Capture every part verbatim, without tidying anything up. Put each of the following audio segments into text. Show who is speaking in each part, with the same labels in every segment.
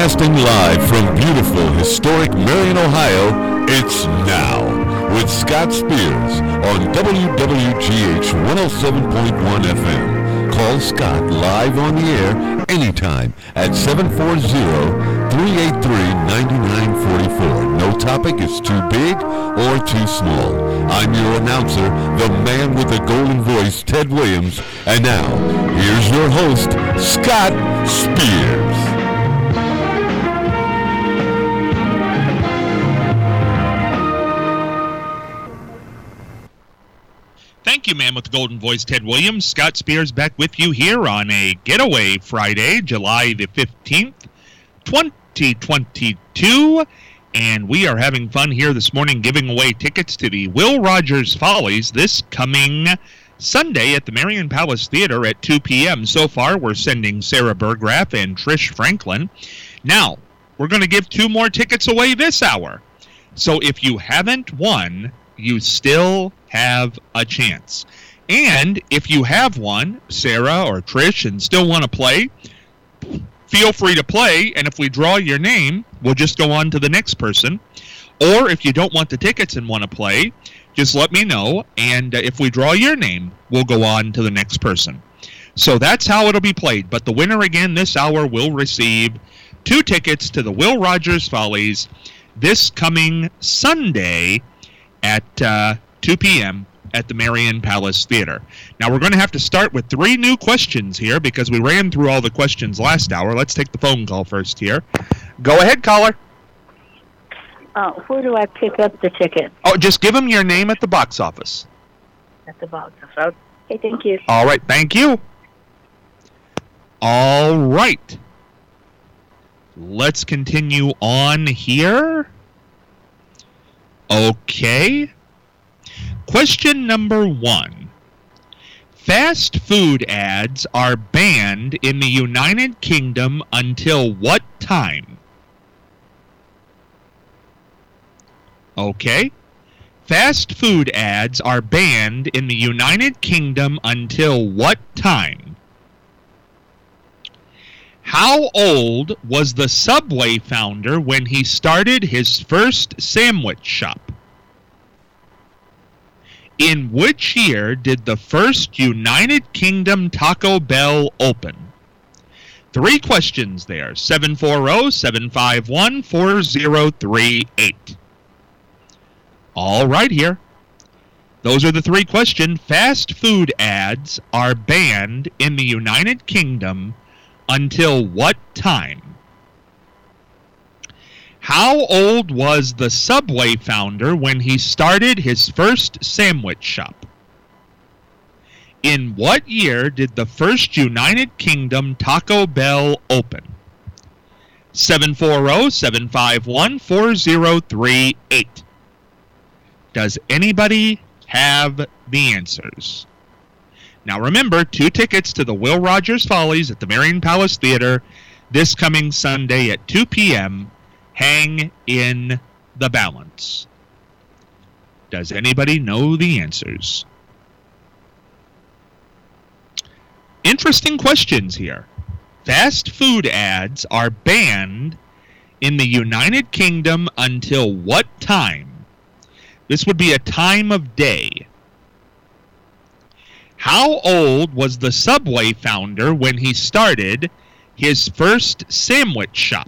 Speaker 1: Broadcasting live from beautiful, historic Marion, Ohio, it's Now with Scott Spears on W W G H one oh seven point one F M. Call Scott live on the air anytime at seven four zero, three eight three, nine nine four four. No topic is too big or too small. I'm your announcer, the man with the golden voice, Ted Williams. And now, here's your host, Scott Spears.
Speaker 2: Thank you, man with the golden voice, Ted Williams. Scott Spears back with you here on a Getaway Friday, July the fifteenth, twenty twenty-two. And we are having fun here this morning giving away tickets to the Will Rogers Follies this coming Sunday at the Marion Palace Theater at two p.m. So far, we're sending Sarah Burgraff and Trish Franklin. Now, we're going to give two more tickets away this hour. So if you haven't won, you still have a chance. And if you have won, Sarah or Trish, and still want to play, feel free to play, and if we draw your name, we'll just go on to the next person. Or if you don't want the tickets and want to play, just let me know, and uh, if we draw your name, we'll go on to the next person. So that's how it'll be played. But the winner again this hour will receive two tickets to the Will Rogers Follies this coming Sunday at uh, two p.m. at the Marion Palace Theater. Now, we're going to have to start with three new questions here because we ran through all the questions last hour. Let's take the phone call first here. Go ahead, caller.
Speaker 3: Uh, where do I pick up the ticket?
Speaker 2: Oh, just give them your name at the box office.
Speaker 3: At the box office. Okay, thank you.
Speaker 2: All right, thank you. All right. Let's continue on here. Okay. Question number one. Fast food ads are banned in the United Kingdom until what time? Okay. Fast food ads are banned in the United Kingdom until what time? How old was the Subway founder when he started his first sandwich shop? In which year did the first United Kingdom Taco Bell open? Three questions there. seven four zero, seven five one, four zero three eight. All right here. Those are the three questions. Fast food ads are banned in the United Kingdom until what time? How old was the Subway founder when he started his first sandwich shop? In what year did the first United Kingdom Taco Bell open? seven four zero, seven five one, four zero three eight. Does anybody have the answers? Now remember, two tickets to the Will Rogers Follies at the Marion Palace Theater this coming Sunday at two p.m. Hang in the balance. Does anybody know the answers? Interesting questions here. Fast food ads are banned in the United Kingdom until what time? This would be a time of day. How old was the Subway founder when he started his first sandwich shop?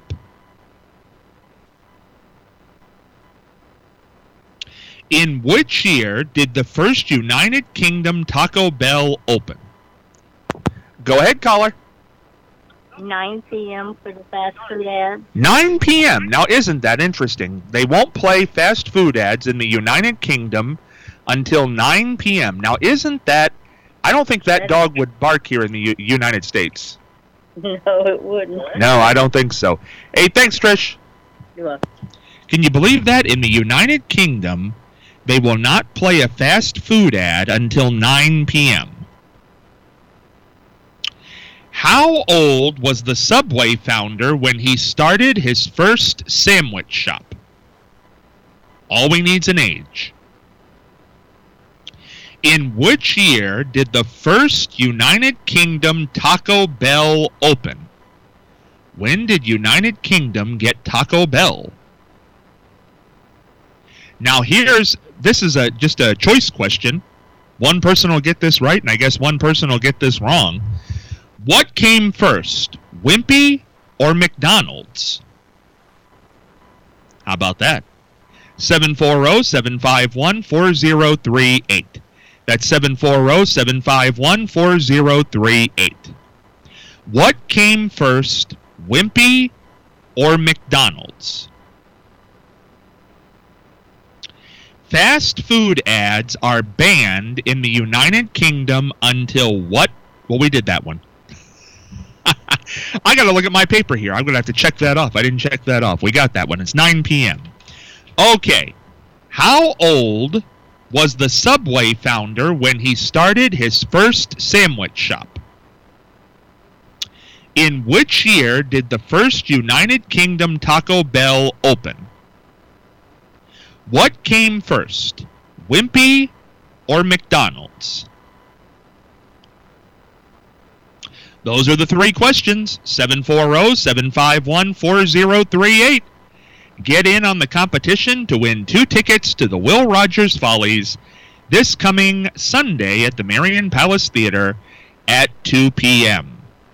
Speaker 2: In which year did the first United Kingdom Taco Bell open? Go ahead, caller.
Speaker 3: nine p.m. for the fast food ad.
Speaker 2: nine p.m. Now, isn't that interesting? They won't play fast food ads in the United Kingdom until nine p.m. Now, isn't that... I don't think that dog would bark here in the U- United States.
Speaker 3: No, it wouldn't.
Speaker 2: No, I don't think so. Hey, thanks, Trish.
Speaker 3: You're welcome.
Speaker 2: Can you believe that in the United Kingdom, they will not play a fast food ad until nine p.m.? How old was the Subway founder when he started his first sandwich shop? All we need is an age. In which year did the first United Kingdom Taco Bell open? When did United Kingdom get Taco Bell? Now here's, this is a just a choice question. One person will get this right, and I guess one person will get this wrong. What came first, Wimpy or McDonald's? How about that? seven four zero, seven five one, four zero three eight. That's seven four zero, seven five one, four zero three eight. What came first, Wimpy or McDonald's? Fast food ads are banned in the United Kingdom until what? Well, we did that one. I got to look at my paper here. I'm going to have to check that off. I didn't check that off. We got that one. It's nine p.m. Okay. How old was the Subway founder when he started his first sandwich shop? In which year did the first United Kingdom Taco Bell open? What came first, Wimpy or McDonald's? Those are the three questions. seven four zero, seven five one, four zero three eight. Get in on the competition to win two tickets to the Will Rogers Follies this coming Sunday at the Marion Palace Theater at two p.m.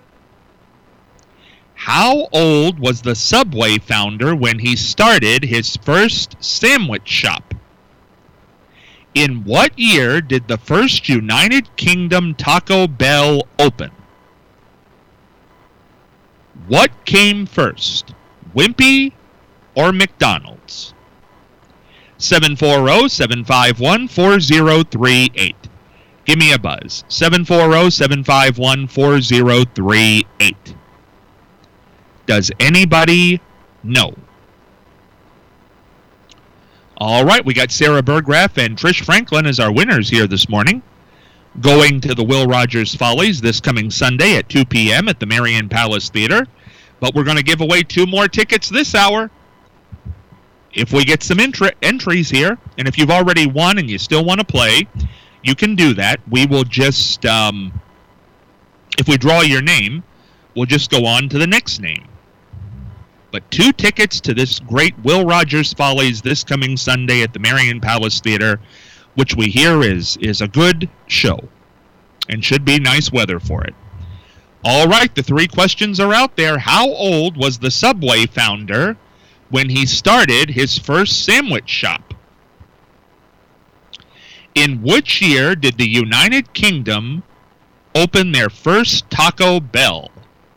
Speaker 2: How old was the Subway founder when he started his first sandwich shop? In what year did the first United Kingdom Taco Bell open? What came first, Wimpy or McDonald's? seven four zero, seven five one, four zero three eight. Give me a buzz. seven four zero, seven five one, four zero three eight. Does anybody know? All right, we got Sarah Burgraff and Trish Franklin as our winners here this morning. Going to the Will Rogers Follies this coming Sunday at two p.m. at the Marion Palace Theater. But we're going to give away two more tickets this hour if we get some entry- entries here. And if you've already won and you still want to play, you can do that. We will just, um, if we draw your name, we'll just go on to the next name. But two tickets to this great Will Rogers Follies this coming Sunday at the Marion Palace Theater, which we hear is, is a good show and should be nice weather for it. All right, the three questions are out there. How old was the Subway founder when he started his first sandwich shop? In which year did the United Kingdom open their first Taco Bell?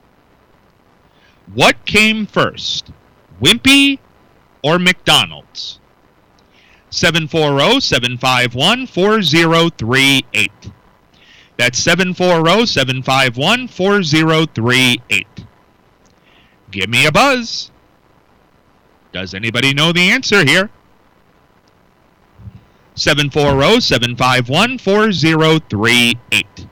Speaker 2: What came first, Wimpy or McDonald's? seven four zero, seven five one, four zero three eight. That's seven four zero, seven five one, four zero three eight. Give me a buzz. Does anybody know the answer here? seven four zero, seven five one, four zero three eight.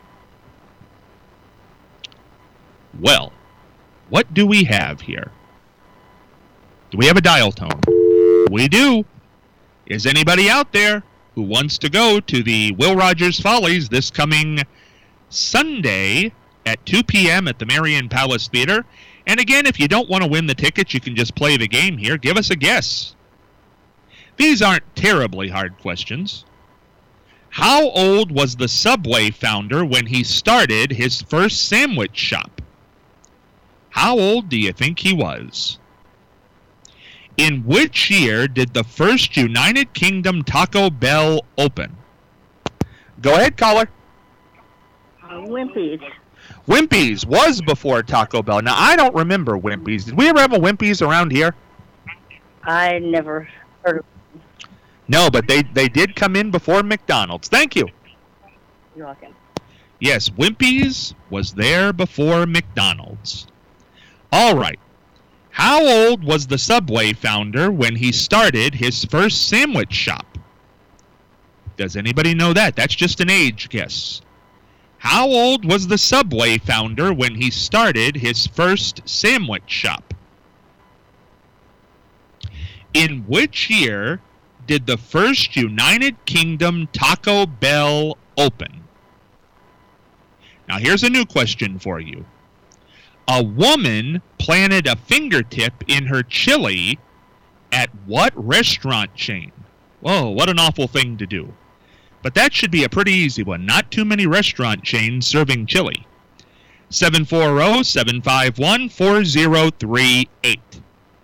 Speaker 2: Well, what do we have here? Do we have a dial tone? We do. Is anybody out there who wants to go to the Will Rogers Follies this coming Sunday at two p.m. at the Marion Palace Theater? And again, if you don't want to win the tickets, you can just play the game here. Give us a guess. These aren't terribly hard questions. How old was the Subway founder when he started his first sandwich shop? How old do you think he was? In which year did the first United Kingdom Taco Bell open? Go ahead, caller.
Speaker 3: Uh, Wimpy's.
Speaker 2: Wimpy's was before Taco Bell. Now, I don't remember Wimpy's. Did we ever have a Wimpy's around here?
Speaker 3: I never heard of it.
Speaker 2: No, but they, they did come in before McDonald's. Thank you.
Speaker 3: You're welcome.
Speaker 2: Yes, Wimpy's was there before McDonald's. All right. How old was the Subway founder when he started his first sandwich shop? Does anybody know that? That's just an age guess. How old was the Subway founder when he started his first sandwich shop? In which year did the first United Kingdom Taco Bell open? Now here's a new question for you. A woman planted a fingertip in her chili at what restaurant chain? Whoa, what an awful thing to do. But that should be a pretty easy one. Not too many restaurant chains serving chili. seven four zero, seven five one, four zero three eight.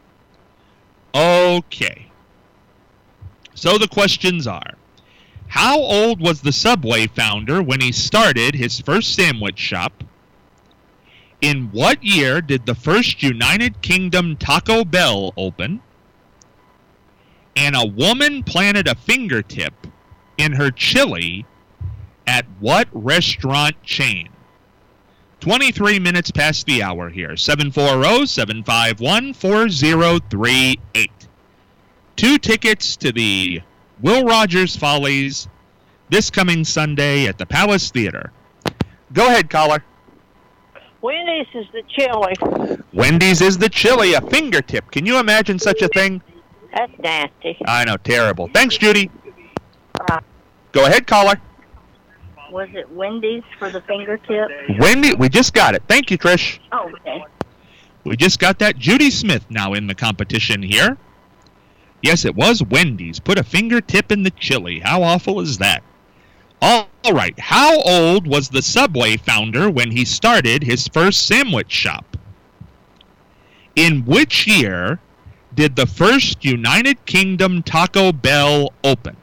Speaker 2: Okay. So the questions are, how old was the Subway founder when he started his first sandwich shop? In what year did the first United Kingdom Taco Bell open? And a woman planted a fingertip in her chili at what restaurant chain? twenty-three minutes past the hour here. seven four zero, seven five one, four zero three eight. Two tickets to the Will Rogers Follies this coming Sunday at the Palace Theater. Go ahead, caller.
Speaker 4: Wendy's is the chili.
Speaker 2: Wendy's is the chili, a fingertip. Can you imagine such a thing?
Speaker 4: That's nasty.
Speaker 2: I know, terrible. Thanks, Judy.
Speaker 3: Uh,
Speaker 2: Go ahead, caller.
Speaker 3: was it Wendy's for the fingertip?
Speaker 2: Wendy, we just got it. Thank you, Trish.
Speaker 3: Oh, okay.
Speaker 2: We just got that. Judy Smith now in the competition here. Yes, it was Wendy's. Put a fingertip in the chili. How awful is that? All right. How old was the Subway founder when he started his first sandwich shop? In which year did the first United Kingdom Taco Bell open?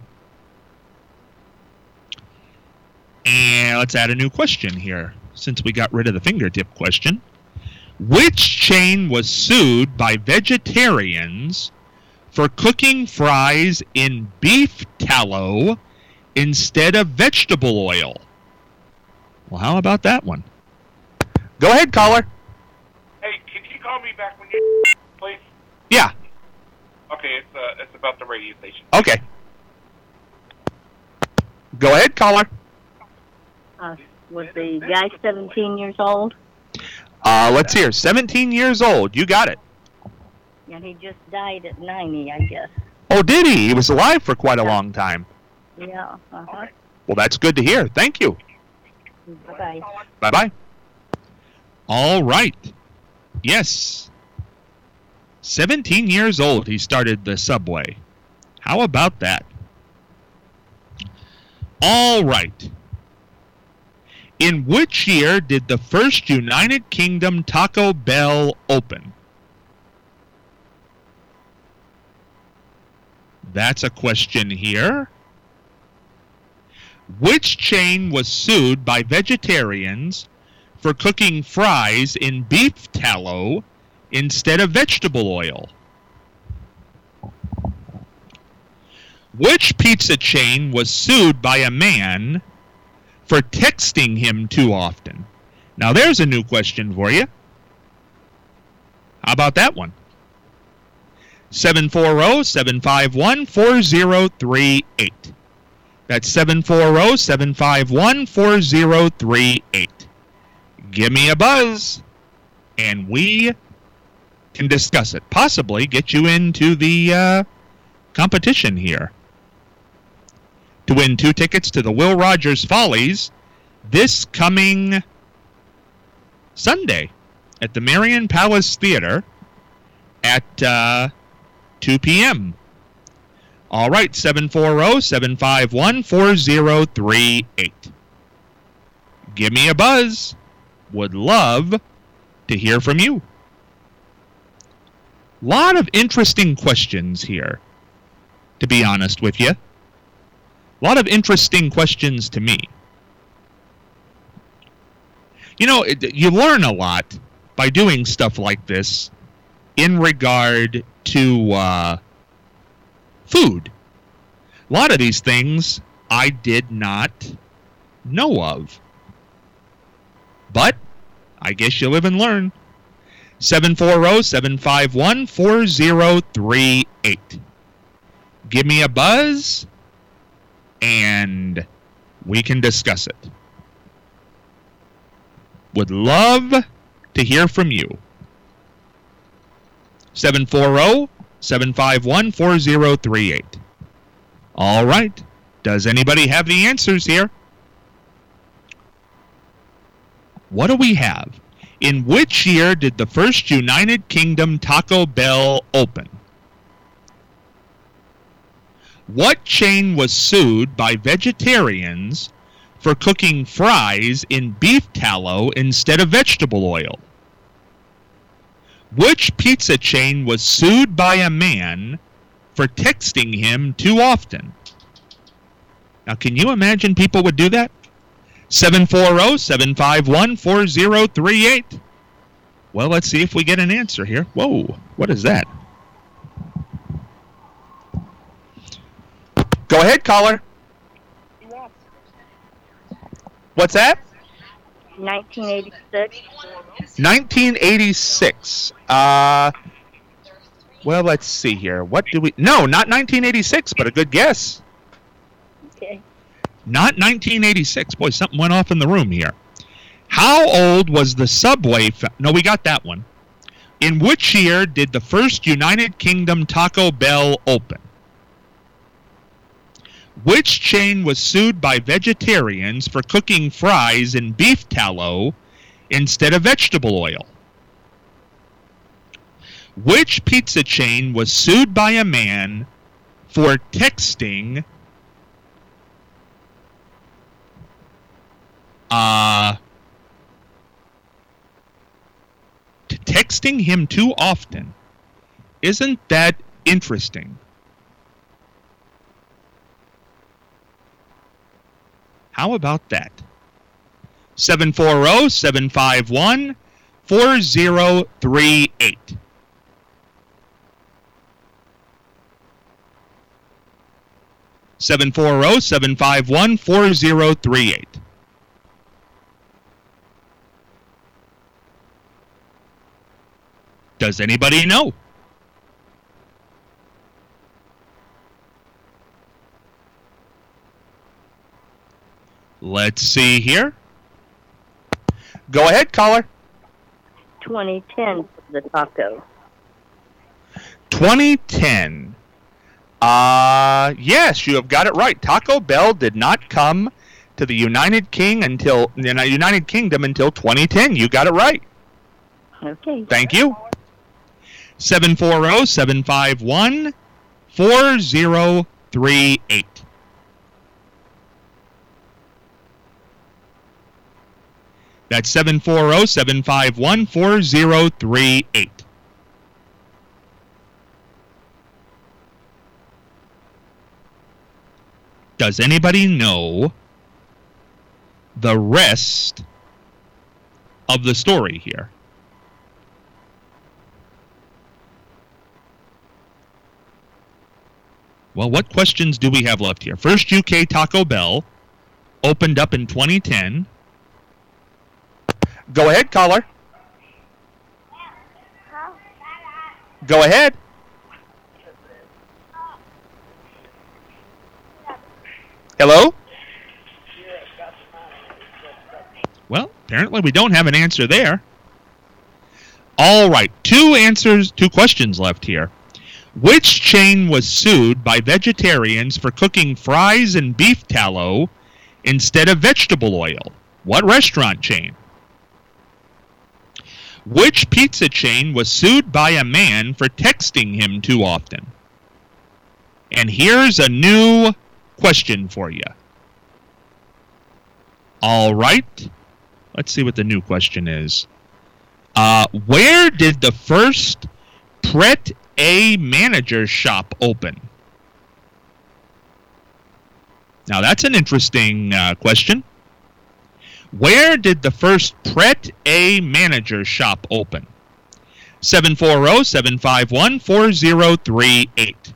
Speaker 2: And let's add a new question here, since we got rid of the fingertip question. Which chain was sued by vegetarians for cooking fries in beef tallow instead of vegetable oil? Well, how about that one? Go ahead, caller.
Speaker 5: Hey, can you call me back when you please?
Speaker 2: Yeah.
Speaker 5: Okay, it's uh, it's about the radio station.
Speaker 2: Okay. Go ahead, caller.
Speaker 3: Uh, was the guy seventeen years old?
Speaker 2: Uh, let's hear. seventeen years old. You got it.
Speaker 3: And he just died at ninety, I guess.
Speaker 2: Oh, did he? He was alive for quite a long time.
Speaker 3: Yeah, uh-huh.
Speaker 2: Well, that's good to hear. Thank you.
Speaker 3: Bye-bye.
Speaker 2: Bye-bye. All right. Yes. seventeen years old, he started the Subway. How about that? All right. In which year did the first United Kingdom Taco Bell open? That's a question here. Which chain was sued by vegetarians for cooking fries in beef tallow instead of vegetable oil? Which pizza chain was sued by a man for texting him too often? Now there's a new question for you. How about that one? seven four zero, seven five one, four zero three eight. That's seven four zero, seven five one, four zero three eight. Give me a buzz, and we can discuss it. Possibly get you into the uh, competition here to win two tickets to the Will Rogers Follies this coming Sunday at the Marion Palace Theater at uh, two p.m. All right, seven four zero, seven five one, four zero three eight. Give me a buzz. Would love to hear from you. Lot of interesting questions here, to be honest with you. A lot of interesting questions to me. You know, it, you learn a lot by doing stuff like this in regard to uh, food. A lot of these things I did not know of. But I guess you live and learn. seven four zero, seven five one, four zero three eight. Give me a buzz, and we can discuss it. Would love to hear from you. seven four zero, seven five one, four zero three eight. All right. Does anybody have the answers here? What do we have? In which year did the first United Kingdom Taco Bell open? What chain was sued by vegetarians for cooking fries in beef tallow instead of vegetable oil? Which pizza chain was sued by a man for texting him too often? Now, can you imagine people would do that? seven four zero, seven five one, four zero three eight. Well, let's see if we get an answer here. Whoa, what is that? Go ahead, caller. What's that?
Speaker 3: nineteen eighty-six.
Speaker 2: nineteen eighty-six. Uh, well, let's see here. What do we... No, not nineteen eighty-six, but a good guess.
Speaker 3: Okay.
Speaker 2: Not nineteen eighty-six. Boy, something went off in the room here. How old was the Subway... Fa- no, we got that one. In which year did the first United Kingdom Taco Bell open? Which chain was sued by vegetarians for cooking fries in beef tallow instead of vegetable oil? Which pizza chain was sued by a man for texting uh texting him too often? Isn't that interesting? How about that? seven four zero, seven five one, four zero three eight. seven four zero, seven five one, four zero three eight. Does anybody know? Let's see here. Go ahead, caller.
Speaker 3: twenty ten for the taco.
Speaker 2: twenty ten. Uh, yes, you have got it right. Taco Bell did not come to the United King until the United Kingdom until twenty ten. You got it right.
Speaker 3: Okay.
Speaker 2: Thank you. seven four zero, seven five one, four zero three eight. That's seven four zero, seven five one, four zero three eight. Does anybody know the rest of the story here? Well, what questions do we have left here? First U K Taco Bell opened up in twenty ten. Go ahead, caller. Go ahead. Hello? Well, apparently we don't have an answer there. All right, two answers, two questions left here. Which chain was sued by vegetarians for cooking fries in beef tallow instead of vegetable oil? What restaurant chain? Which pizza chain was sued by a man for texting him too often? And here's a new question for you. All right. Let's see what the new question is. Uh, where did the first Pret A manager shop open? Now that's an interesting uh, question. Where did the first Pret A manager shop open? seven four zero, seven five one, four zero three eight.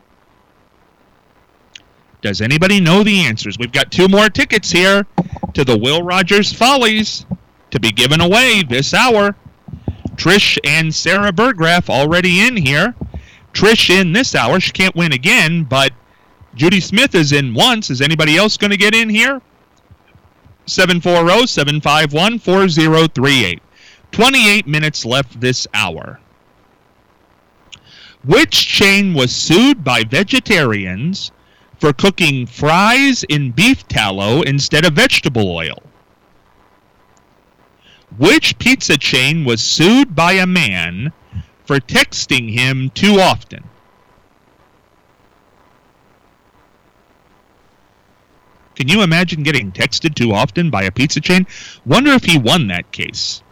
Speaker 2: Does anybody know the answers? We've got two more tickets here to the Will Rogers Follies to be given away this hour. Trish and Sarah Burgraff already in here. Trish in this hour. She can't win again, but Judy Smith is in once. Is anybody else going to get in here? seven four zero, seven five one, four zero three eight. twenty-eight minutes left this hour. Which chain was sued by vegetarians for cooking fries in beef tallow instead of vegetable oil? Which pizza chain was sued by a man for texting him too often? Can you imagine getting texted too often by a pizza chain? Wonder if he won that case.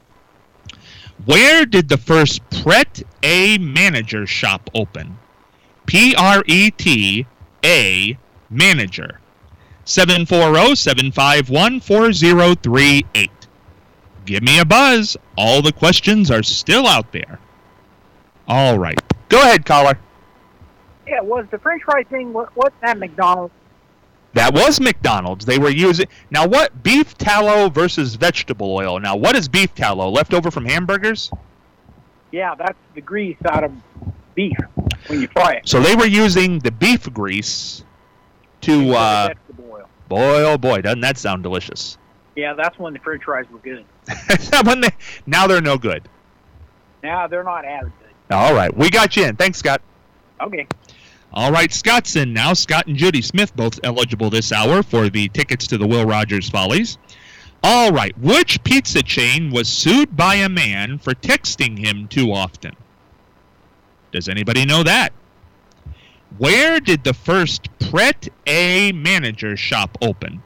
Speaker 2: Where did the first Pret A Manager shop open? P R E T A Manager. seven four zero, seven five one, four zero three eight. Give me a buzz. All the questions are still out there. All right. Go ahead, caller.
Speaker 6: Yeah, was the French fry thing, what, what's that, McDonald's?
Speaker 2: That was McDonald's. They were using... Now, what? Beef tallow versus vegetable oil. Now, what is beef tallow? Left over from hamburgers?
Speaker 6: Yeah, that's the grease out of beef when you fry it.
Speaker 2: So they were using the beef grease to... Uh,
Speaker 6: vegetable oil.
Speaker 2: Boy, oh boy, doesn't that sound delicious.
Speaker 6: Yeah, that's when the French fries were good.
Speaker 2: when they, now they're no good.
Speaker 6: Now they're not as good.
Speaker 2: All right. We got you in. Thanks, Scott.
Speaker 6: Okay.
Speaker 2: All right, Scott's in now. Scott and Judy Smith both eligible this hour for the tickets to the Will Rogers Follies. All right, which pizza chain was sued by a man for texting him too often? Does anybody know that? Where did the first Pret A Manager shop open?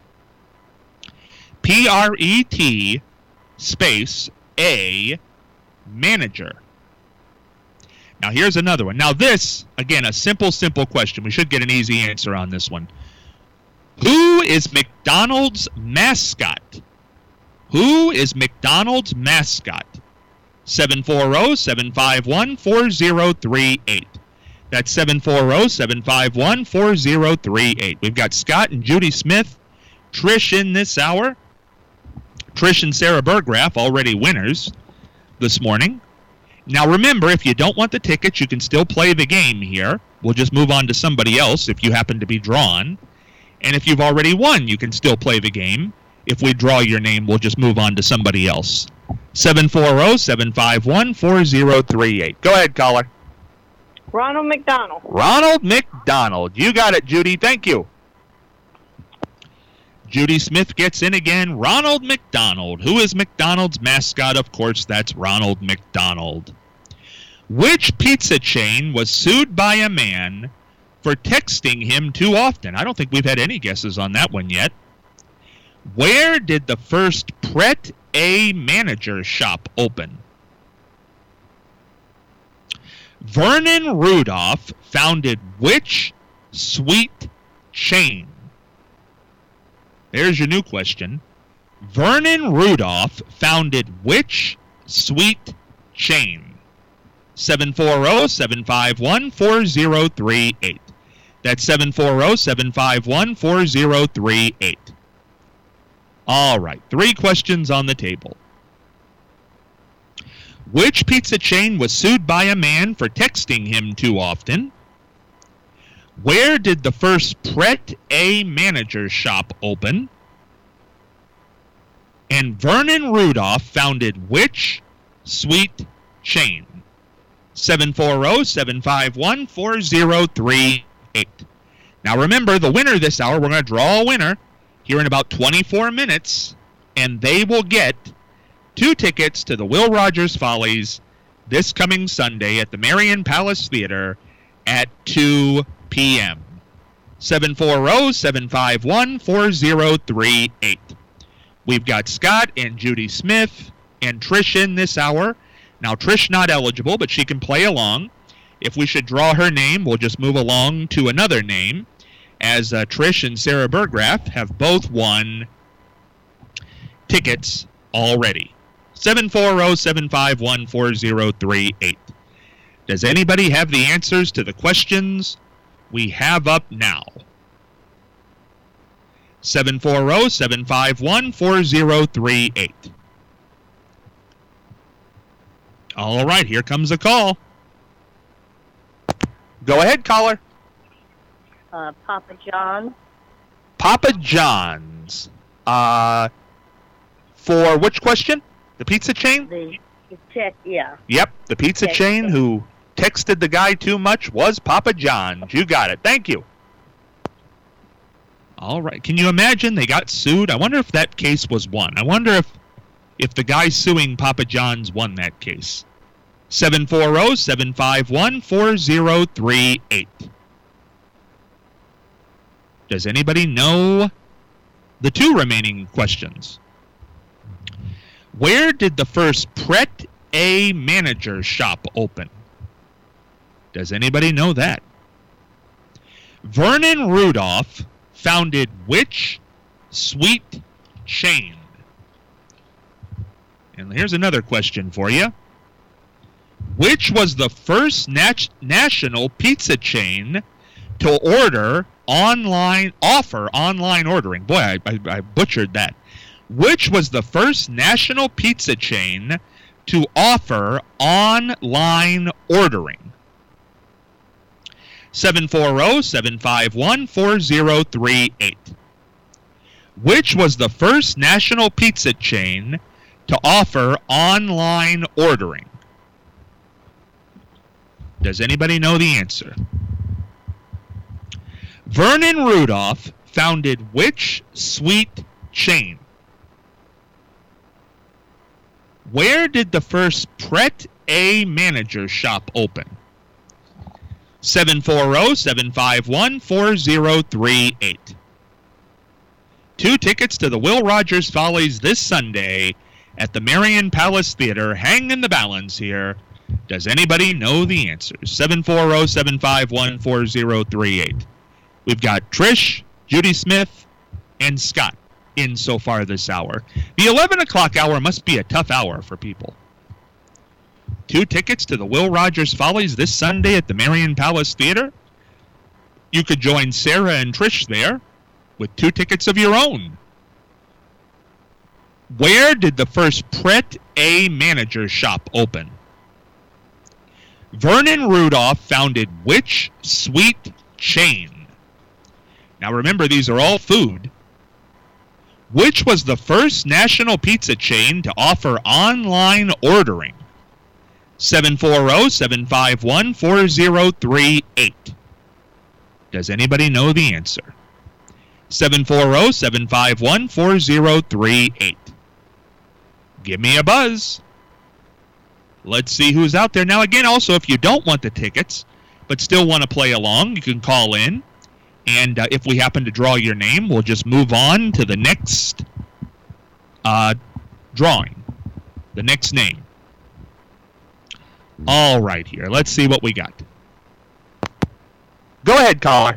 Speaker 2: P R E T space A Manager. Now, here's another one. Now, this, again, a simple, simple question. We should get an easy answer on this one. Who is McDonald's mascot? Who is McDonald's mascot? seven four zero, seven five one, four zero three eight. That's seven four zero, seven five one, four zero three eight. We've got Scott and Judy Smith, Trish in this hour. Trish and Sarah Burgraff already winners this morning. Now, remember, if you don't want the tickets, you can still play the game here. We'll just move on to somebody else if you happen to be drawn. And if you've already won, you can still play the game. If we draw your name, we'll just move on to somebody else. seven four zero, seven five one, four zero three eight. Go ahead, caller.
Speaker 4: Ronald McDonald.
Speaker 2: Ronald McDonald. You got it, Judy. Thank you. Judy Smith gets in again. Ronald McDonald. Who is McDonald's mascot? Of course, that's Ronald McDonald. Which pizza chain was sued by a man for texting him too often? I don't think we've had any guesses on that one yet. Where did the first Pret A Manager shop open? Vernon Rudolph founded which sweet chain? There's your new question. Vernon Rudolph founded which sweet chain? seven four zero, seven five one, four zero three eight. That's seven four zero, seven five one, four zero three eight. All right, three questions on the table. Which pizza chain was sued by a man for texting him too often? Where did the first Pret A Manager shop open? And Vernon Rudolph founded which sweet chain? seven four zero, seven five one, four zero three eight. Now remember, the winner this hour, we're going to draw a winner here in about twenty-four minutes, and they will get two tickets to the Will Rogers Follies this coming Sunday at the Marion Palace Theater at two p.m. seven four zero, seven five one, four zero three eight. We've got Scott and Judy Smith and Trish in this hour. Now, Trish not eligible, but she can play along. If we should draw her name, we'll just move along to another name, as uh, Trish and Sarah Burgraff have both won tickets already. seven four zero, seven five one, four zero three eight. Does anybody have the answers to the questions we have up now? seven four zero, seven five one, four zero three eight. All right, here comes a call. Go ahead, caller.
Speaker 3: Uh, Papa John.
Speaker 2: Papa John's. Uh, for which question? The pizza chain?
Speaker 3: The, the check, yeah.
Speaker 2: Yep, the pizza
Speaker 3: Text.
Speaker 2: chain who texted the guy too much was Papa John's. You got it. Thank you. All right. Can you imagine they got sued? I wonder if that case was won. I wonder if if the guy suing Papa John's won that case. seven four zero, seven five one, four zero three eight. Does anybody know the two remaining questions? Where did the first Pret A manager shop open? Does anybody know that? Vernon Rudolph founded which sweet chain? And here's another question for you. Which was the first nat- national pizza chain to order online, offer online ordering? Boy, I, I, I butchered that. Which was the first national pizza chain to offer online ordering? seven four zero, seven five one, four zero three eight. Which was the first national pizza chain to offer online ordering? Does anybody know the answer? Vernon Rudolph founded which sweet chain? Where did the first Pret A manager shop open? seven four zero, seven five one, four zero three eight. Two tickets to the Will Rogers Follies this Sunday at the Marion Palace Theater hang in the balance here. Does anybody know the answers? seven four zero, seven five one, four zero three eight. We've got Trish, Judy Smith, and Scott in so far this hour. The eleven o'clock hour must be a tough hour for people. Two tickets to the Will Rogers Follies this Sunday at the Marion Palace Theater. You could join Sarah and Trish there with two tickets of your own. Where did the first Pret A manager shop open? Vernon Rudolph founded which sweet chain? Now remember, these are all food. Which was the first national pizza chain to offer online ordering? seven four zero, seven five one, four zero three eight. Does anybody know the answer? seven four zero, seven five one, four zero three eight. Give me a buzz. Let's see who's out there. Now, again, also, if you don't want the tickets, but still want to play along, you can call in. And uh, if we happen to draw your name, we'll just move on to the next uh, drawing, the next name. All right, here. Let's see what we got. Go ahead, caller.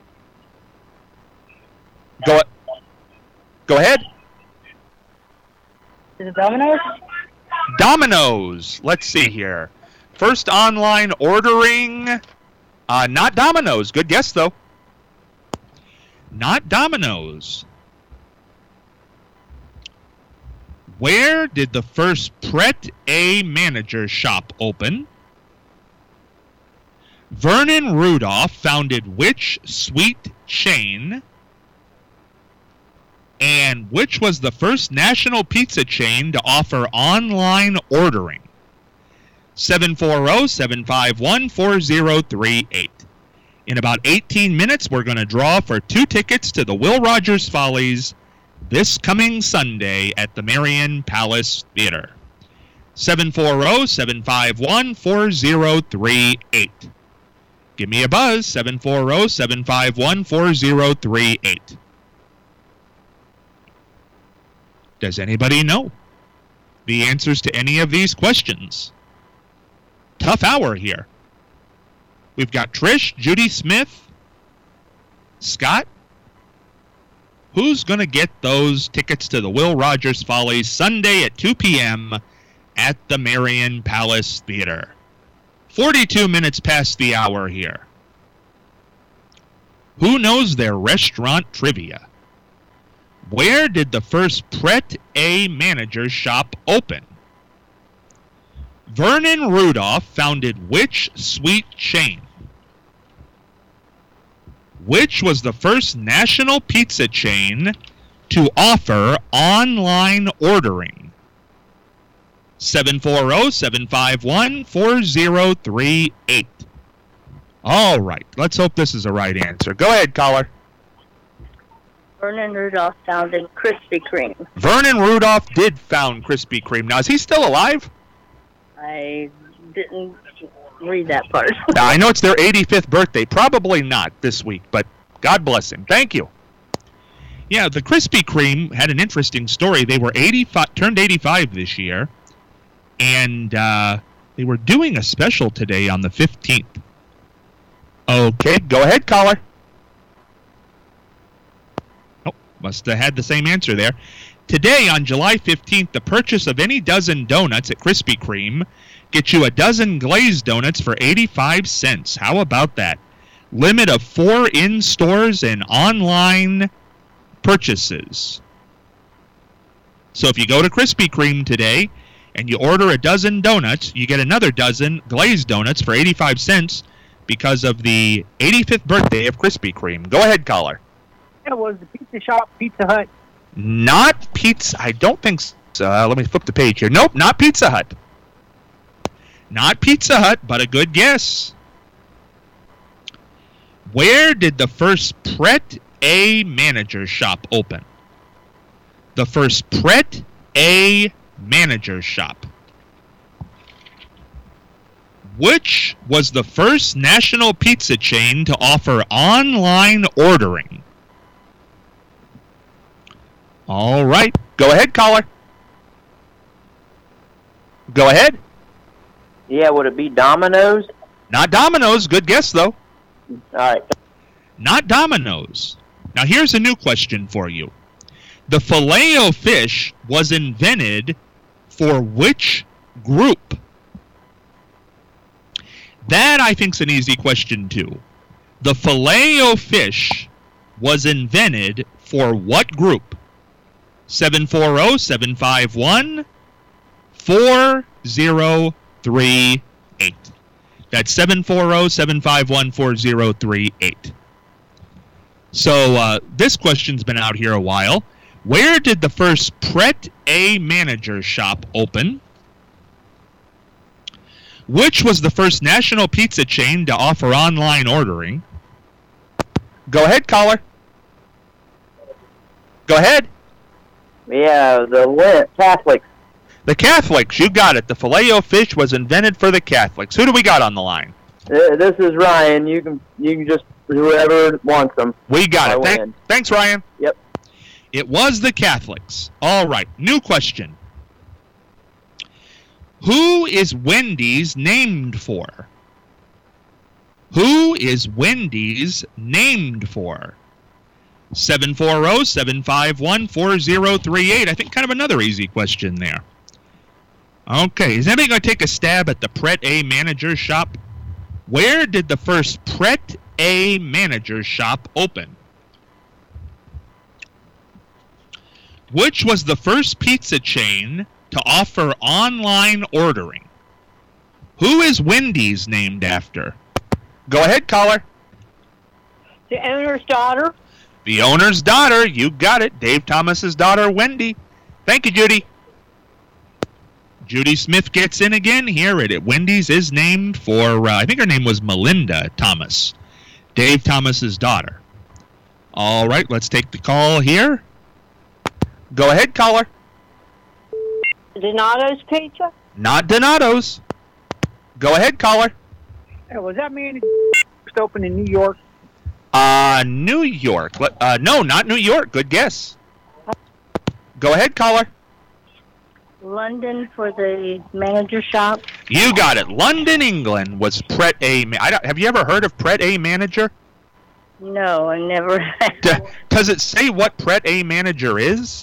Speaker 2: Go, go ahead.
Speaker 4: Is it Domino's?
Speaker 2: Domino's. Let's see here. First online ordering. Uh, not Domino's. Good guess, though. Not Domino's. Where did the first Pret A manager shop open? Vernon Rudolph founded which sweet chain? And which was the first national pizza chain to offer online ordering? seven four zero, seven five one, four zero three eight. In about eighteen minutes, we're going to draw for two tickets to the Will Rogers Follies this coming Sunday at the Marion Palace Theater. seven four zero, seven five one, four zero three eight. Give me a buzz, seven four zero, seven five one, four zero three eight. Does anybody know the answers to any of these questions? Tough hour here. We've got Trish, Judy Smith, Scott. Who's going to get those tickets to the Will Rogers Follies Sunday at two p.m. at the Marion Palace Theater? forty-two minutes past the hour here. Who knows their restaurant trivia? Where did the first Pret A manager shop open? Vernon Rudolph founded which sweet chain? Which was the first national pizza chain to offer online ordering? seven four zero, seven five one, four zero three eight. All right, let's hope this is the right answer. Go ahead, caller.
Speaker 3: Vernon Rudolph founded Krispy Kreme.
Speaker 2: Vernon Rudolph did found Krispy Kreme. Now, is he still alive?
Speaker 3: I didn't read that part.
Speaker 2: Now, I know it's their eighty-fifth birthday. Probably not this week, but God bless him. Thank you. Yeah, the Krispy Kreme had an interesting story. They were eighty-five, turned eighty-five this year, and uh, they were doing a special today on the fifteenth. Okay, go ahead, caller. Oh, must have had the same answer there. Today, on July fifteenth, the purchase of any dozen donuts at Krispy Kreme gets you a dozen glazed donuts for eighty-five cents. How about that? Limit of four in-stores and online purchases. So if you go to Krispy Kreme today and you order a dozen donuts, you get another dozen glazed donuts for eighty-five cents because of the eighty-fifth birthday of Krispy Kreme. Go ahead, caller.
Speaker 6: It was the pizza shop, Pizza Hut.
Speaker 2: Not Pizza. I don't think so. Uh, let me flip the page here. Nope, not Pizza Hut. Not Pizza Hut, but a good guess. Where did the first Pret A Manager shop open? The first Pret A Manager shop. Which was the first national pizza chain to offer online ordering? All right. Go ahead, caller. Go ahead.
Speaker 7: Yeah, would it be Domino's?
Speaker 2: Not Domino's. Good guess, though.
Speaker 7: All right.
Speaker 2: Not Domino's. Now, here's a new question for you. The Filet-O-Fish was invented for which group? That, I think, is an easy question, too. The Filet-O-Fish was invented for what group? seven four zero, seven five one, four zero three eight. That's seven four zero, seven five one, four zero three eight. So uh, this question's been out here a while. Where did the first Pret A Manager shop open? Which was the first national pizza chain to offer online ordering? Go ahead, caller. Go ahead.
Speaker 7: Yeah, the Lent, Catholics.
Speaker 2: The Catholics, you got it. The Filet-O-Fish was invented for the Catholics. Who do we got on the line?
Speaker 7: Uh, This is Ryan. You can you can just whoever wants them.
Speaker 2: We got
Speaker 7: I
Speaker 2: it. Thank,
Speaker 7: win.
Speaker 2: thanks, Ryan.
Speaker 7: Yep.
Speaker 2: It was the Catholics. All right. New question. Who is Wendy's named for? Who is Wendy's named for? seven four zero, seven five one, four zero three eight. I think kind of another easy question there. Okay. Is anybody going to take a stab at the Pret A Manager shop? Where did the first Pret A Manager shop open? Which was the first pizza chain to offer online ordering? Who is Wendy's named after? Go ahead, caller.
Speaker 4: The owner's daughter.
Speaker 2: The owner's daughter. You got it. Dave Thomas's daughter, Wendy. Thank you, Judy. Judy Smith gets in again here at it. Wendy's is named for, uh, I think her name was Melinda Thomas. Dave Thomas's daughter. All right, let's take the call here. Go ahead, caller.
Speaker 4: Donato's Pizza.
Speaker 2: Not Donato's. Go ahead, caller.
Speaker 6: Hey, was that man just opened in New York?
Speaker 2: Uh, New York. Let- Uh, no, not New York. Good guess. Go ahead, caller.
Speaker 3: London for the manager shop.
Speaker 2: You got it. London, England was Pret A. Ma- I don't, have you ever heard of Pret A Manager?
Speaker 3: No, I never.
Speaker 2: D- does it say what Pret A Manager is?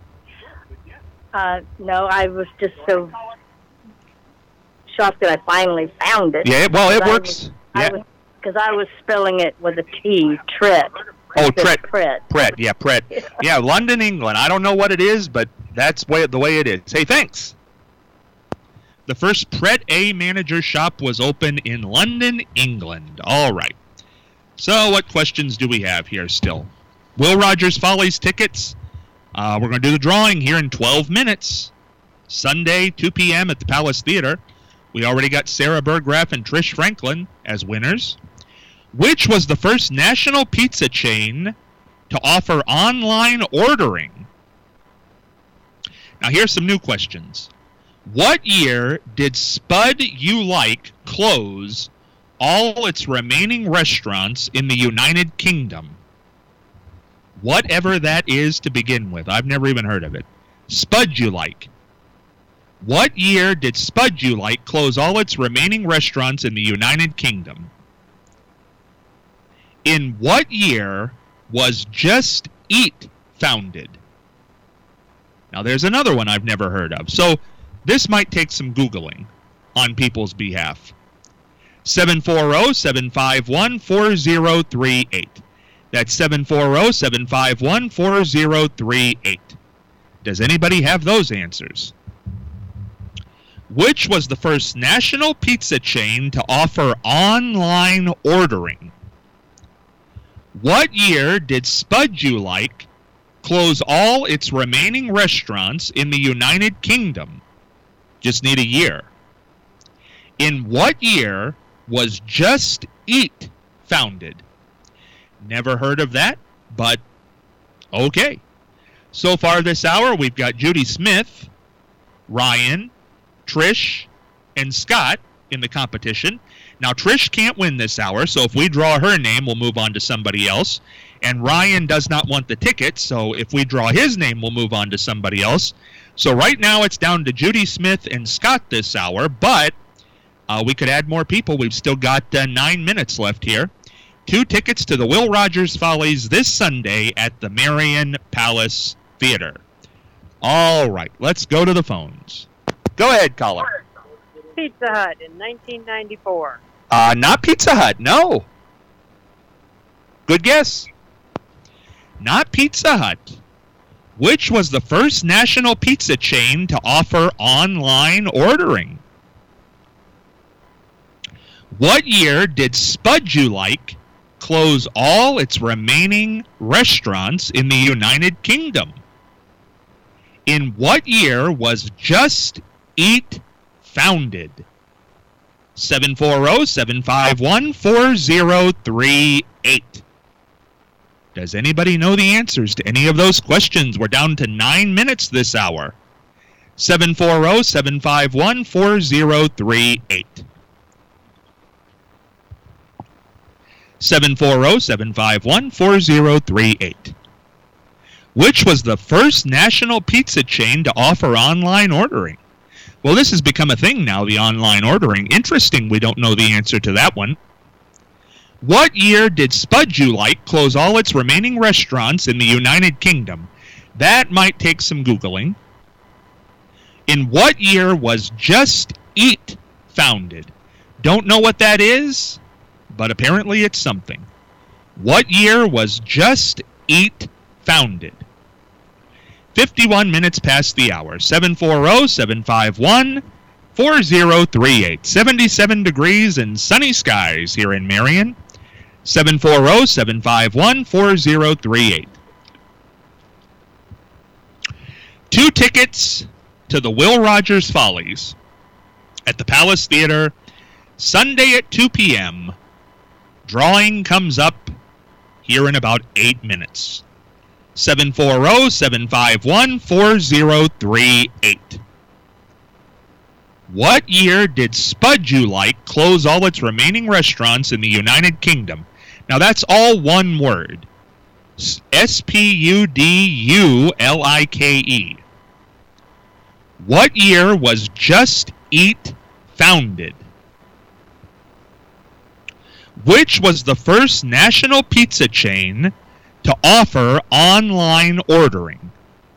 Speaker 3: uh, no, I was just so shocked that I finally found it.
Speaker 2: Yeah, well, it
Speaker 3: I
Speaker 2: works.
Speaker 3: Was,
Speaker 2: Yeah.
Speaker 3: I was because I was spelling it with a T, Tret.
Speaker 2: Oh,
Speaker 3: It said
Speaker 2: Tret.
Speaker 3: Pret.
Speaker 2: Pret, yeah, Pret. Yeah, London, England. I don't know what it is, but that's way, the way it is. Hey, thanks. The first Pret A Manager shop was open in London, England. All right. So what questions do we have here still? Will Rogers Follies tickets. Uh, we're going to do the drawing here in twelve minutes. Sunday, two p.m. at the Palace Theater. We already got Sarah Burgraff and Trish Franklin as winners. Which was the first national pizza chain to offer online ordering. Now here's some new questions. What year did Spud You Like close all its remaining restaurants in the United Kingdom? Whatever that is to begin with. I've never even heard of it. Spud You Like. What year did Spud You Like close all its remaining restaurants in the United Kingdom? In what year was Just Eat founded? Now there's another one I've never heard of. So this might take some Googling on people's behalf. seven four zero, seven five one, four zero three eight. That's seven four zero, seven five one, four zero three eight. Does anybody have those answers? Which was the first national pizza chain to offer online ordering? What year did Spud You Like close all its remaining restaurants in the United Kingdom? Just need a year. In what year was Just Eat founded? Never heard of that, but okay. So far this hour, we've got Judy Smith, Ryan, Trish, and Scott in the competition. Now, Trish can't win this hour, so if we draw her name, we'll move on to somebody else. And Ryan does not want the tickets, so if we draw his name, we'll move on to somebody else. So right now, it's down to Judy Smith and Scott this hour, but uh, we could add more people. We've still got uh, nine minutes left here. Two tickets to the Will Rogers Follies this Sunday at the Marion Palace Theater. All right, let's go to the phones. Go ahead, caller.
Speaker 4: Pizza Hut in nineteen ninety-four.
Speaker 2: Uh, not Pizza Hut, no. Good guess. Not Pizza Hut. Which was the first national pizza chain to offer online ordering? What year did Spud You Like close all its remaining restaurants in the United Kingdom? In what year was Just Eat founded? seven four zero, seven five one, four zero three eight. Does anybody know the answers to any of those questions? We're down to nine minutes this hour. seven four zero, seven five one, four zero three eight. seven four zero, seven five one, four zero three eight. Which was the first national pizza chain to offer online ordering? Well, this has become a thing now, the online ordering. Interesting, we don't know the answer to that one. What year did Spud You Like close all its remaining restaurants in the United Kingdom? That might take some Googling. In what year was Just Eat founded? Don't know what that is, but apparently it's something. What year was Just Eat founded? fifty-one minutes past the hour. seven four zero, seven five one, four zero three eight. seventy-seven degrees and sunny skies here in Marion. seven four zero, seven five one, four zero three eight. Two tickets to the Will Rogers Follies at the Palace Theater Sunday at two p.m. Drawing comes up here in about eight minutes. seven four zero, seven five one, four zero three eight. What year did Spud You Like close all its remaining restaurants in the United Kingdom? Now that's all one word. S P U D U L I K E. What year was Just Eat founded? Which was the first national pizza chain to offer online ordering?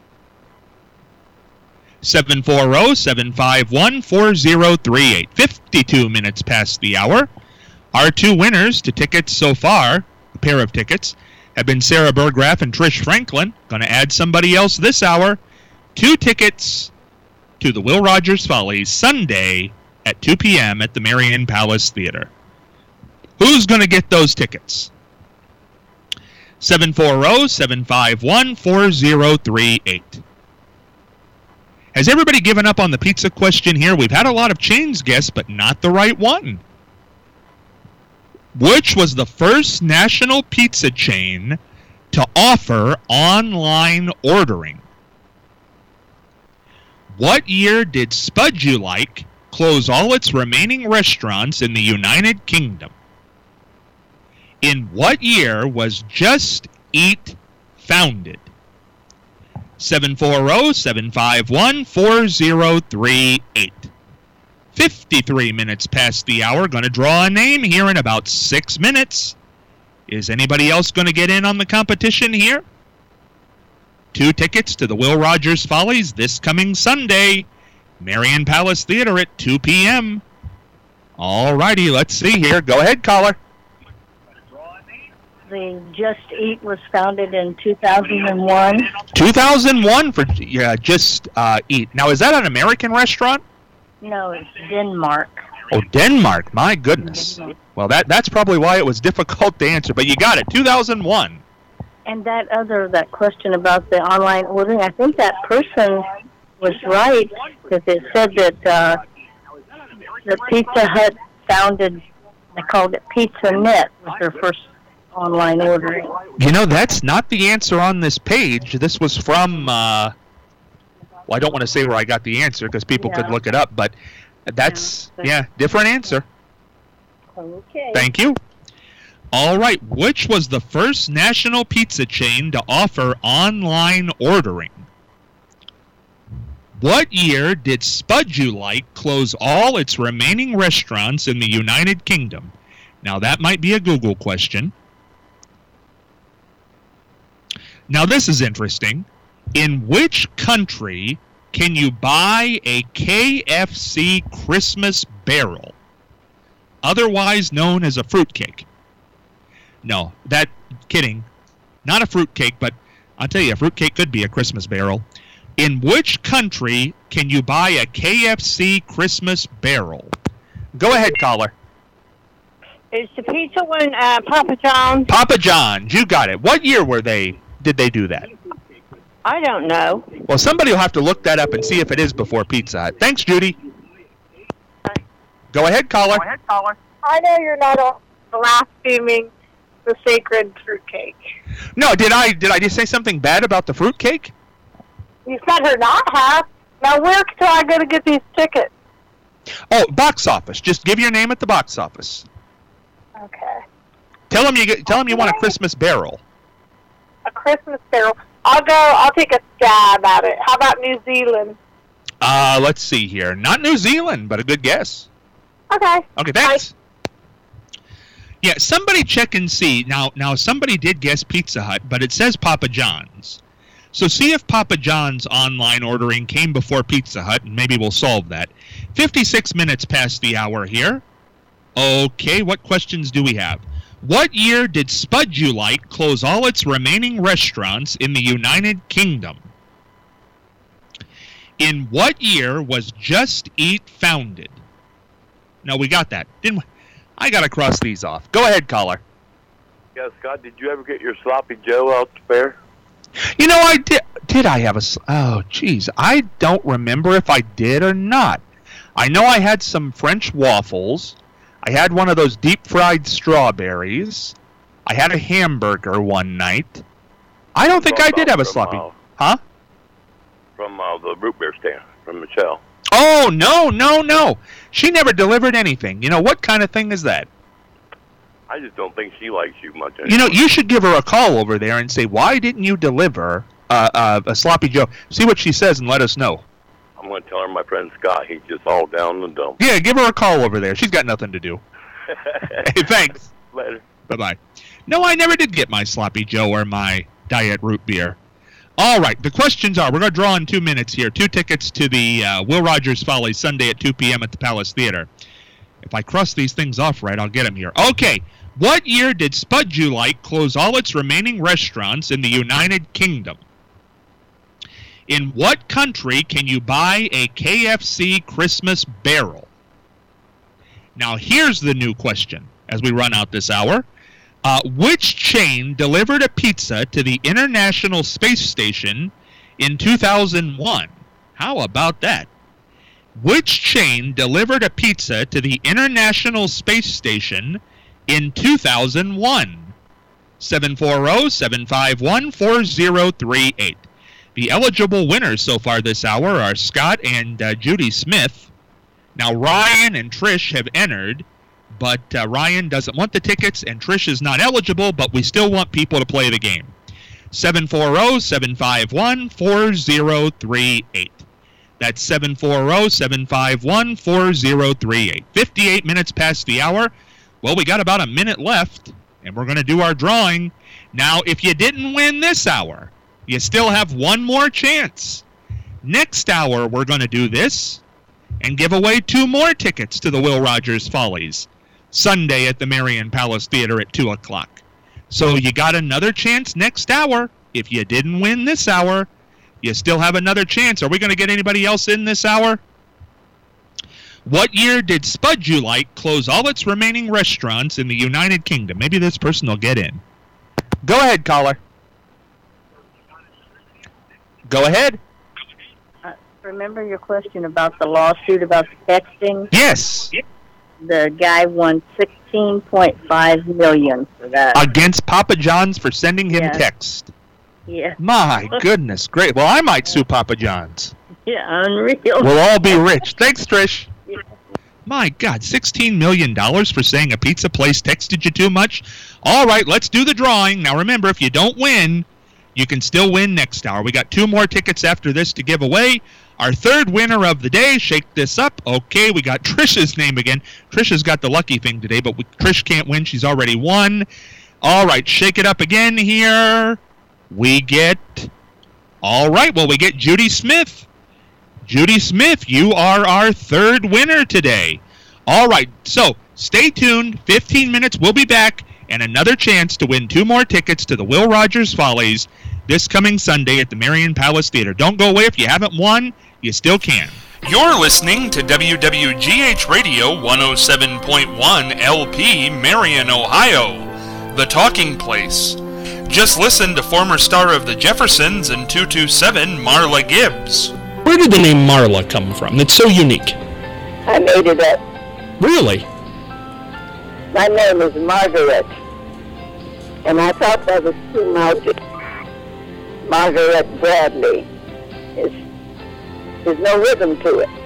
Speaker 2: seven four zero, seven five one, four zero three eight. fifty-two minutes past the hour. Our two winners to tickets so far, a pair of tickets, have been Sarah Burgraff and Trish Franklin. Going to add somebody else this hour. Two tickets to the Will Rogers Follies Sunday at two p.m. at the Marion Palace Theater. Who's going to get those tickets? seven four zero, seven five one, four zero three eight. Has everybody given up on the pizza question here? We've had a lot of chains guess, but not the right one. Which was the first national pizza chain to offer online ordering? What year did Spud You Like close all its remaining restaurants in the United Kingdom? In what year was Just Eat founded? seven four zero, seven five one, four zero three eight. fifty-three minutes past the hour. Going to draw a name here in about six minutes. Is anybody else going to get in on the competition here? Two tickets to the Will Rogers Follies this coming Sunday. Marion Palace Theater at two p.m. All righty, let's see here. Go ahead, caller.
Speaker 3: The Just Eat was founded in two thousand one.
Speaker 2: two thousand one for yeah, Just uh, Eat. Now, is that an American restaurant?
Speaker 3: No, it's Denmark.
Speaker 2: Oh, Denmark. My goodness. Well, that that's probably why it was difficult to answer, but you got it. two thousand one.
Speaker 3: And that other, that question about the online ordering, I think that person was right, because it said that uh, the Pizza Hut founded, they called it Pizza Net, was their first online ordering.
Speaker 2: You know, that's not the answer on this page. This was from, uh, well, I don't want to say where I got the answer, because people yeah. could look it up, but that's, yeah, yeah different answer.
Speaker 3: Okay.
Speaker 2: Thank you. All right, which was the first national pizza chain to offer online ordering? What year did Spud You Like close all its remaining restaurants in the United Kingdom? Now, that might be a Google question. Now, this is interesting. In which country can you buy a K F C Christmas barrel, otherwise known as a fruitcake? No, that, kidding. Not a fruitcake, but I'll tell you, a fruitcake could be a Christmas barrel. In which country can you buy a K F C Christmas barrel? Go ahead, caller.
Speaker 4: Is the pizza one uh, Papa John's?
Speaker 2: Papa John's, you got it. What year were they, did they do that?
Speaker 4: I don't know.
Speaker 2: Well, somebody will have to look that up and see if it is before Pizza Hut. Thanks, Judy. Go ahead, caller.
Speaker 4: Go ahead, caller. I know you're not blaspheming the sacred fruitcake.
Speaker 2: No, did I did I just say something bad about the fruitcake?
Speaker 4: You said her not have. Now where can I go to get these tickets?
Speaker 2: Oh, box office. Just give your name at the box office.
Speaker 4: Okay.
Speaker 2: Tell them you get, tell them you want a Christmas barrel.
Speaker 4: A Christmas barrel. I'll go. I'll take a stab at it. How about New Zealand?
Speaker 2: Uh, let's see here. Not New Zealand, but a good guess.
Speaker 4: Okay.
Speaker 2: Okay, thanks. Bye. Yeah, somebody check and see. Now, now somebody did guess Pizza Hut, but it says Papa John's. So see if Papa John's online ordering came before Pizza Hut, and maybe we'll solve that. fifty-six minutes past the hour here. Okay, what questions do we have? What year did Spud You Like close all its remaining restaurants in the United Kingdom? In what year was Just Eat founded? No, we got that, didn't we? I got to cross these off. Go ahead, caller.
Speaker 8: Yeah, Scott, did you ever get your Sloppy Joe out to spare?
Speaker 2: You know, I did. Did I have a... Oh, geez. I don't remember if I did or not. I know I had some French waffles. I had one of those deep-fried strawberries. I had a hamburger one night. I don't think
Speaker 8: from,
Speaker 2: I did
Speaker 8: uh,
Speaker 2: have a
Speaker 8: from,
Speaker 2: sloppy...
Speaker 8: Uh,
Speaker 2: huh?
Speaker 8: From uh, the root beer stand, from Michelle.
Speaker 2: Oh, no, no, no. She never delivered anything. You know, what kind of thing is that?
Speaker 8: I just don't think she likes you much anymore.
Speaker 2: You know, you should give her a call over there and say, why didn't you deliver uh, uh, a Sloppy Joe? See what she says and let us know.
Speaker 8: I'm going to tell her my friend Scott, he's just all down the dump.
Speaker 2: Yeah, give her a call over there. She's got nothing to do. Hey, thanks.
Speaker 8: Later.
Speaker 2: Bye-bye. No, I never did get my Sloppy Joe or my Diet Root Beer. All right, the questions are, we're going to draw in two minutes here. Two tickets to the uh, Will Rogers Follies Sunday at two p.m. at the Palace Theater. If I cross these things off right, I'll get them here. Okay, what year did Spud You Like close all its remaining restaurants in the United Kingdom? In what country can you buy a K F C Christmas barrel? Now, here's the new question as we run out this hour. Uh, which chain delivered a pizza to the International Space Station in two thousand one? How about that? Which chain delivered a pizza to the International Space Station in two thousand one? seven four zero, seven five one, four zero three eight. The eligible winners so far this hour are Scott and uh, Judy Smith. Now, Ryan and Trish have entered, but uh, Ryan doesn't want the tickets, and Trish is not eligible, but we still want people to play the game. seven four zero, seven five one, four zero three eight. That's seven four zero, seven five one, four zero three eight. fifty-eight minutes past the hour. Well, we got about a minute left, and we're going to do our drawing. Now, if you didn't win this hour, you still have one more chance. Next hour, we're going to do this and give away two more tickets to the Will Rogers Follies, Sunday at the Marion Palace Theater at two o'clock. So you got another chance next hour. If you didn't win this hour, you still have another chance. Are we going to get anybody else in this hour? What year did Spud You Like close all its remaining restaurants in the United Kingdom? Maybe this person will get in. Go ahead, caller. Go ahead.
Speaker 3: Uh, remember your question about the lawsuit about the texting?
Speaker 2: Yes.
Speaker 3: The guy won sixteen point five million dollars for that.
Speaker 2: Against Papa John's for sending him
Speaker 3: Yes.
Speaker 2: text.
Speaker 3: Yeah.
Speaker 2: My goodness, great. Well, I might sue Papa John's.
Speaker 3: Yeah, unreal.
Speaker 2: We'll all be rich. Thanks, Trish.
Speaker 3: Yeah.
Speaker 2: My God, sixteen million dollars for saying a pizza place texted you too much? All right, let's do the drawing. Now, remember, if you don't win, you can still win next hour. We got two more tickets after this to give away. Our third winner of the day, shake this up. Okay, we got Trish's name again. Trish has got the lucky thing today, but we, Trish can't win. She's already won. All right, shake it up again here. We get, all right, well, we get Judy Smith. Judy Smith, you are our third winner today. All right, so stay tuned. fifteen minutes, we'll be back, and another chance to win two more tickets to the Will Rogers Follies this coming Sunday at the Marion Palace Theater. Don't go away. If you haven't won, you still can.
Speaker 9: You're listening to W W G H Radio one oh seven point one L P, Marion, Ohio, the talking place. Just listen to former star of the Jeffersons and two two seven, Marla Gibbs.
Speaker 10: Where did the name Marla come from? It's so unique.
Speaker 11: I made it up.
Speaker 10: Really?
Speaker 11: My name is Margaret, and I thought that was too much. Margaret Bradley. It's, there's no rhythm to it.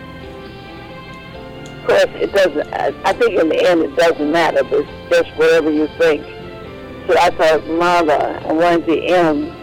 Speaker 11: Of course, it doesn't. I, I think in the end it doesn't matter. But it's just whatever you think. So I thought Marla, I wanted the M